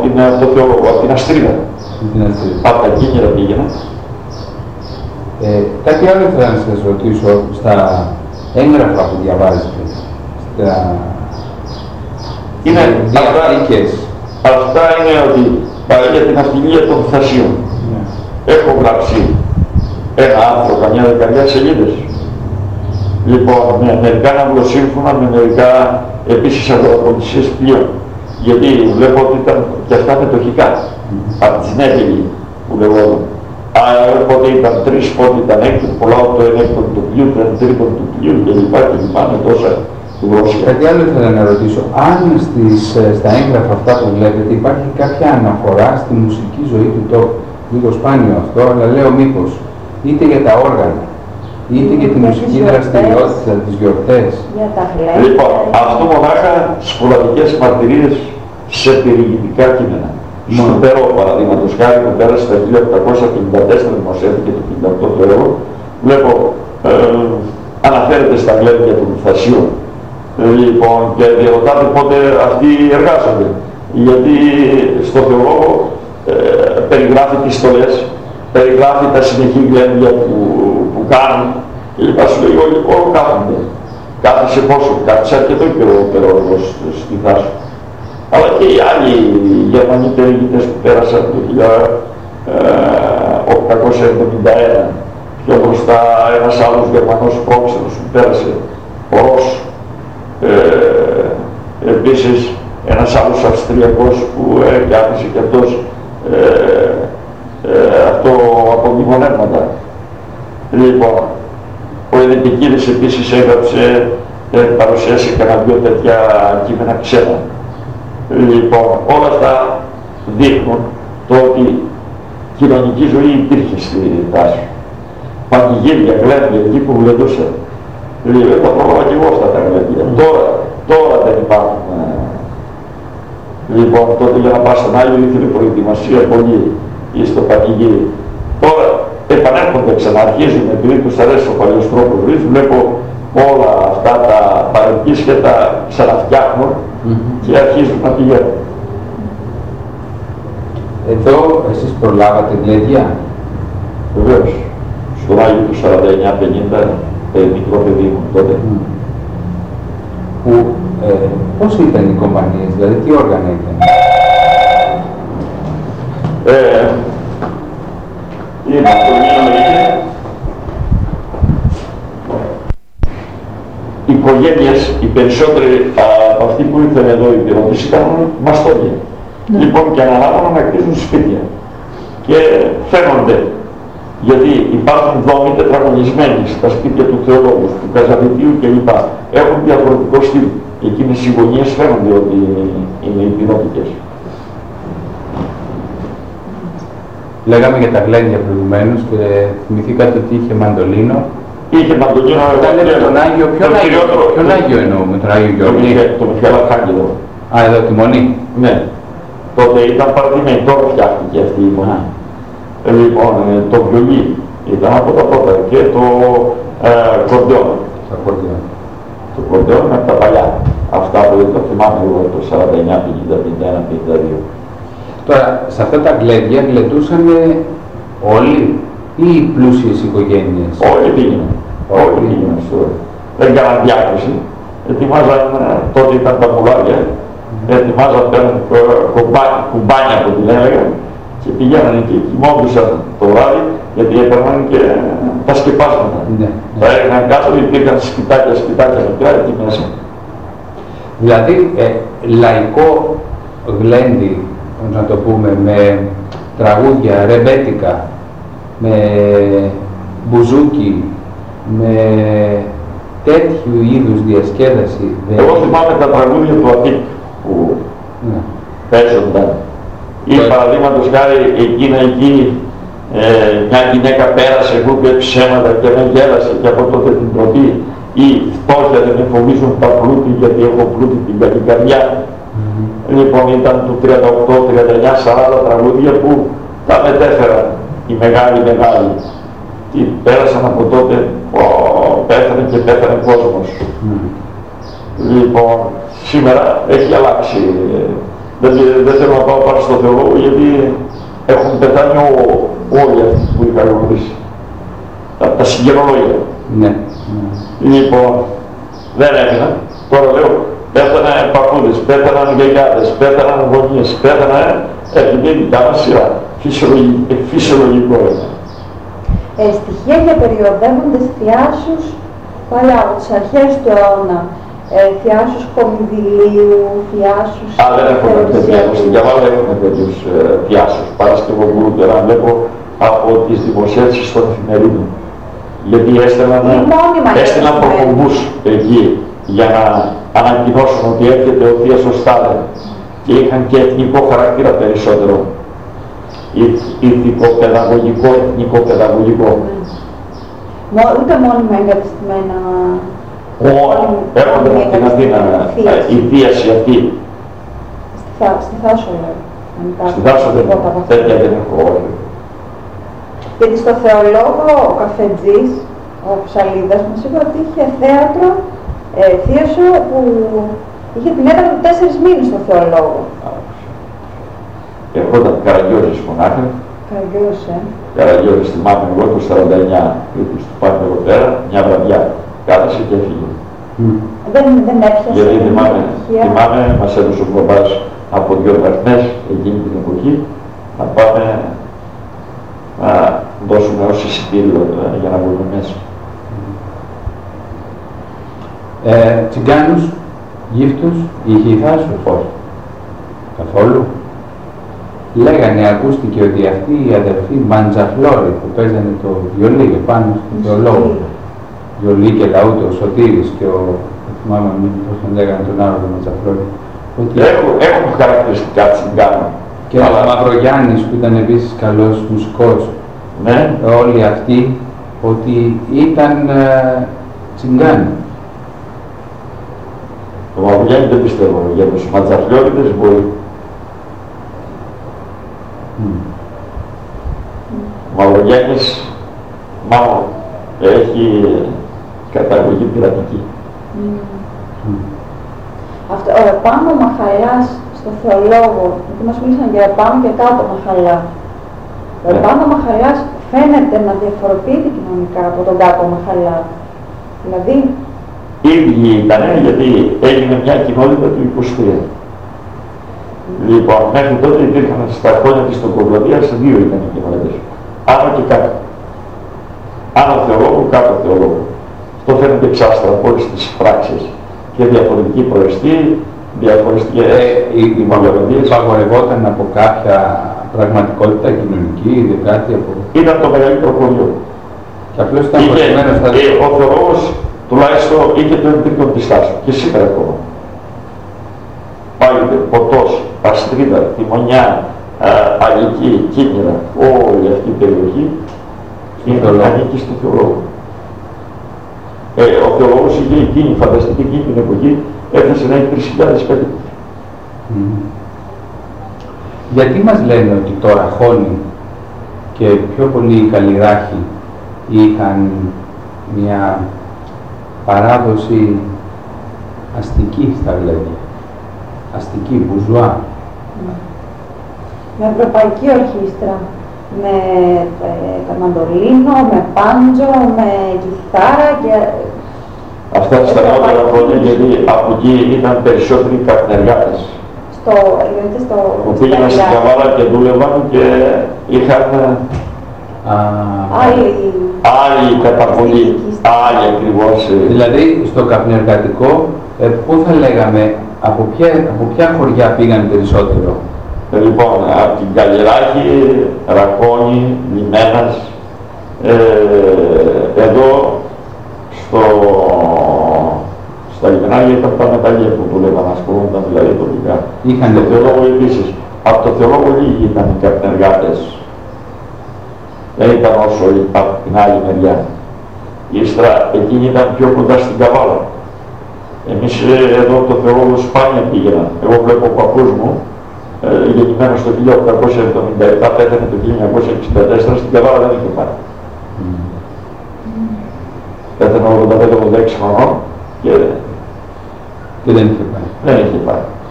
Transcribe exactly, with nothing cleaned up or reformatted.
την, το θεολόγο, από την Αστρίδα. Από τα Κίνηρα πήγαινα. Ε, κάτι άλλο ήθελα να σας ρωτήσω στα έγγραφα που διαβάζετε, στα είναι διαθήκες. Αυτά, αυτά είναι ότι παρά για την αυτιλία των Θασίων. Yeah. Έχω γράψει ένα άρθρο, καμιά δεκαετία σελίδες. Λοιπόν, με μερικά ναυλοσύμφωνα, με μερικά επίσης αγροπολισίες πλοίων. Γιατί βλέπω ότι ήταν και αυτά μετοχικά, mm-hmm. από τις Νέπηλοι που λεγόταν. Άρα πότε ήταν τρεις, πότε ήταν έκτον, πολλά από το ενέκτον του πλοίου, το τρίτον του πλοίου κλπ. Και με τόσα γλώσσια. Κάτι άλλο ήθελα να ρωτήσω, αν στις, στα έγγραφα αυτά που βλέπετε υπάρχει κάποια αναφορά στη μουσική ζωή του τόπου. Λίγο σπάνιο αυτό, αλλά λέω μήπως, είτε για τα όργανα, είτε για τη μουσική δραστηριότητα, τις γιορτές. Για τα γλέντια. Λοιπόν, αυτό μονάχα σπουδατικές μαρτυρίες σε περιηγητικά κείμενα. Στον Περό, παραδείγματος χάρη, που πέρασε το χίλια οκτακόσια πενήντα τέσσερα, δημοσιεύτηκε το χίλια οκτακόσια πενήντα οκτώ το έργο, βλέπω, ε, αναφέρεται στα γλέντια των Θασίων. Ε, λοιπόν, και διαρωτάται πότε αυτοί εργάζονται. Γιατί στο θεολόγο ε, περιγράφει τις στολές, περιγράφει τα συνεχή γλέντια που, που κάνουν και λοιπά. Σου λέει όλοι, όλοι κάθονται. Κάθισε πόσο, κάθισε αρκετό καιρό ο Περόλογος στη Θάσο. Αλλά και οι άλλοι Γερμανοί περιηγητές που πέρασαν το χίλια οκτακόσια εβδομήντα ένα, πιο μπροστά ένας άλλος Γερμανός πρόξενος που πέρασε, ο Ρος, ε, επίσης ένας άλλος Αυστριακός που ε, και άφησε και αυτός ε, ε, αυτό από μνημονεύματα. Λοιπόν, ο Ενετικίδης επίσης έγραψε, ε, παρουσίασε κανένα δυο τέτοια κείμενα ξένα. Λοιπόν, όλα αυτά δείχνουν το ότι κοινωνική ζωή υπήρχε στη Θάσο. Παντηγύρια, γλέντια, εκεί που γλεντούσαν. Λοιπόν, τα πρόλαβα και εγώ αυτά τα γλέντια. Τώρα, τώρα δεν υπάρχουν. Λοιπόν, τότε για να πας στον Άγιο ήθελε προετοιμασία πολύ ή στο παντηγύρι. Τώρα επανέρχονται, ξαναρχίζουν, επειδή τους αρέσει ο παλιός τρόπος ζωής, βλέπω όλα αυτά τα παρελκύσια τα ξαναφτιάχνουν mm-hmm. και αρχίζουν να πηγαίνουν. Εδώ εσείς προλάβατε γλέντια? Βεβαίως. Στον Άγιο του σαράντα εννιά πενήντα, ε, μικρό παιδί μου τότε. Mm. Που, ε, πώς ήταν οι κομπανίες, δηλαδή τι όργανα ήταν? Ε, η Μαστολίνο είχε οι οικογένειες, οι περισσότεροι από αυτοί που ήρθαν εδώ οι πυρώτες ήταν μαστόγια. Ναι. Λοιπόν, και αναλάβανε να κτίζουν σπίτια. Και φαίνονται, γιατί υπάρχουν δόμοι τετραγωνισμένοι στα σπίτια του θεολόγου, του Καζαβητίου κλπ. Έχουν διαφορετικό στυλ. Εκείνες οι γωνίες φαίνονται ότι είναι υπηρώτικες. Λέγαμε για τα γλέντια προηγουμένως και θυμηθήκατε ότι είχε μαντολίνο. Είχε μαντολίνο, όταν λέμε τον Άγιο, ποιον το Άγιο, ποιον Άγιο εννοούμε, τον Άγιο Γιώργη? Το Μιχαήλ Αρχάγγελο. Α, εδώ τη Μονή. Ναι. Τότε ήταν παραδειγμένη, τώρα φτιάχτηκε αυτή η Μονή. Ε, λοιπόν, το βιολί ήταν από τα πρώτα και το ε, κορντεόν. Το κορντεόν. Το κορντεόν από τα παλιά. Αυτά που δεν το θυμάμαι εγώ το σαράντα εννιά πενήντα πενήντα ένα πενήντα δύο. Τώρα, σε αυτά τα γλέντια γλεντούσαν όλοι ή οι πλούσιες οικογένειες? Όλοι πήγαιναν. Όλοι πήγαιναν. Δεν κάναν διάκριση. Ετοιμάζαν, τότε ήταν τα μουλάρια, ετοιμάζαν κουμπάνια που την έλεγαν και πηγαίνανε και κοιμόντουσαν το βράδυ γιατί έπαιρναν και τα σκεπάσματα. Ναι, ναι. Τα έκαναν κάτω, υπήρχαν σπιτάκια, σπιτάκια μικρά εκεί μέσα. Δηλαδή, ε, λαϊκό γλέντι, να το πούμε, με τραγούδια, ρεμπέτικα, με μπουζούκι, με τέτοιου είδους διασκέδαση. Εγώ θυμάμαι τα τραγούδια του Αττικ που ναι. παίζονταν. Ή παραδείγματος χάρη εκείνα εκεί ε, μια γυναίκα πέρασε, εγώ είπε ψέματα και με γέλασε και από τότε την τροπή. Ή φτώχεια δεν με φοβίζουν τα πλούτη γιατί έχω πλούτη την καλή καρδιά. Mm-hmm. Λοιπόν, ήταν του τριάντα οκτώ, τριάντα εννιά, σαράντα τραγούδια που τα μετέφεραν οι μεγάλοι μεγάλοι. Και πέρασαν από τότε, ο, πέθανε και πέθανε κόσμος. Mm-hmm. Λοιπόν, σήμερα έχει αλλάξει. Δεν, δεν θέλω να πάω πάνω στο θεολόγο γιατί έχουν πεθάνει ό, όλοι αυτοί που είχα γνωρίσει. Τα, τα συγγενολόγια. Ναι. Λοιπόν, δεν έμειναν. Τώρα λέω, πέθαναν παππούδες, πέθαναν γιαγιάδες, πέθαναν γονείς, πέθαναν, έρχεται η δικιά μας σειρά. Φυσιολογικό, φυσιολογικό είναι. Ε, στοιχεία για περιοδεύοντες θειάσους παλιά από τις αρχές του αιώνα. Ε, θειάσους κομιδηλίου, θειάσους... Α, δεν έχουμε τέτοιους, στην Καβάλα έχουμε τέτοιους ε, θειάσους. Παρασκευοπούλουτερα βλέπω από τις δημοσίευσεις των εφημερίδων. Γιατί έστελναν, έστελναν προπομπούς εκεί για να ανακοινώσουν ότι έρχεται ο Θείος ο Στάλιν και είχαν και εθνικό χαρακτήρα περισσότερο. Ηθικοπαιδαγωγικό, εθνικοπαιδαγωγικό. Mm. Ούτε μόνιμα εγκατεστημένα... Έρχονται από την Αθήνα, η θείαση αυτή. Στη Θάσο λέω. Στη Θάσο δεν έχω, τέτοια δεν έχω, όχι. Γιατί στο θεολόγο ο Καφετζής, ο Ψαλίδας, μας είπε ότι είχε θέατρο, ε, θείασο που είχε την έδρα του τέσσερις μήνες στο θεολόγο. Ερχόταν Καραγιώζης μονάχα. Καραγιώζης, ε. Καραγιώζης, θυμάμαι εγώ το σαράντα εννιά, που του πάμε εδώ πέρα, μια βραδιά. Κάθεσε και έφυγε. Mm. Δεν, δεν έπιασε. Γιατί θυμάμαι, θυμάμαι, μας έδωσε ο μπαμπάς από δύο δραχμές εκείνη την εποχή να πάμε να δώσουμε ως εισιτήριο δηλαδή, για να βγούμε μέσα. Ε, τσιγκάνους, γύφτους, είχε η Θάσο, όχι. Καθόλου. Λέγανε, ακούστηκε ότι αυτοί οι αδερφοί Μαντζαφλόροι που παίζανε το βιολί πάνω στο θεολόγο. Βιολί και λαούτο, ο Σωτήρης και ο, θυμάμαι πώς τον λέγανε τον άλλο τον Μαντζαφλόρη. Έχουν, έχουν χαρακτηριστικά τσιγκάνου. Και αλλά... ο Μαυρογιάννης που ήταν επίσης καλός μουσικός. Ναι. Όλοι αυτοί ότι ήταν ε, τσιγκάνοι. Το Μαυρογιάννη δεν πιστεύω, για τους Ματζαφλιώτες μπορεί. Mm. Ο Μαυρογιάννης μάλλον έχει καταγωγή πειρατική. Mm. Mm. Αυτό, ο Επάνω Μαχαλάς στο θεολόγο, γιατί μας μίλησαν για Επάνω και κάτω Μαχαλά. Ο yeah. Επάνω Μαχαλάς φαίνεται να διαφοροποιείται κοινωνικά από τον κάτω Μαχαλά. Δηλαδή, ίδιοι ήταν γιατί έγινε μια κοινότητα του είκοσι τρία. Mm. Λοιπόν, μέχρι τότε υπήρχαν στα χρόνια της Τοκοβλαδίας δύο ήταν οι κοινότητες. Άνω και κάτω. Άνω θεολόγου, κάτω θεολόγου. Αυτό φαίνεται εξάστρα από όλες τις πράξεις. Και διαφορετική προεστή, διαφορετικές ε, οι μαγοροδίες απαγορευόταν από κάποια πραγματικότητα κοινωνική, ή κάτι από... Ήταν το μεγαλύτερο χωριό. Και απλώς ήταν προσφυγμένο στα... Ο θεολόγος τουλάχιστον είχε το εμπρίτον της Θάσου και σήμερα ακόμα. Πάγεται, Ποτός, Αστρίδα, Τιμονιά, Αγική, Κίνηρα, όλη αυτή η περιοχή είναι ανήκει στο θεολόγο. Ε, ο θεολόγος είχε εκείνη, φανταστική εκείνη την εποχή, έφτασε να έχει τρεις χιλιάδες περίπου. Mm. Γιατί μας λένε ότι τώρα Χόνοι και πιο πολλοί καλλιράχοι είχαν μια παράδοση αστική στα Βλέβια, αστική, μπουζουά. Mm. Με ευρωπαϊκή ορχήστρα, με ε, μαντολίνο, με πάντζο, με κιθάρα και... Αυτά στα νεότερα χρόνια γιατί από εκεί ήταν περισσότεροι καπνεργάτες. Στο, δηλαδή στο... Που πήγαιναν στην Καβάλα και δούλευαν και είχαν άλλη, άλλη καταβολή, άλλη ακριβώς. Δηλαδή στο καπνεργατικό, ε, πού θα λέγαμε, από ποια, από ποια χωριά πήγαν περισσότερο? Λοιπόν, από την Καλλιράκη, Ρακόνη, Λιμένας, ε, εδώ στο, στα λιμενάγια ήταν τα μεταλλεία που δούλευαν, ασχολούνταν δηλαδή τοπικά. Είχαν το θεολόγο επίσης. Από το θεολόγο λίγοι ήταν οι καπνεργάτες. Δεν ήταν όσο από την άλλη μεριά. Ύστερα εκείνοι ήταν πιο κοντά στην Καβάλα. Εμείς εδώ το θεολόγο σπάνια πήγαιναν. Εγώ βλέπω ο παππούς μου, Ε, γεννημένος το χίλια οκτακόσια εβδομήντα επτά, πέθανε το χίλια εννιακόσια εξήντα τέσσερα, στην Καβάλα δεν είχε πάει. Mm. Πέθανε ογδόντα πέντε ογδόντα έξι χρονών και... και δεν είχε πάει. Δεν είχε πάει.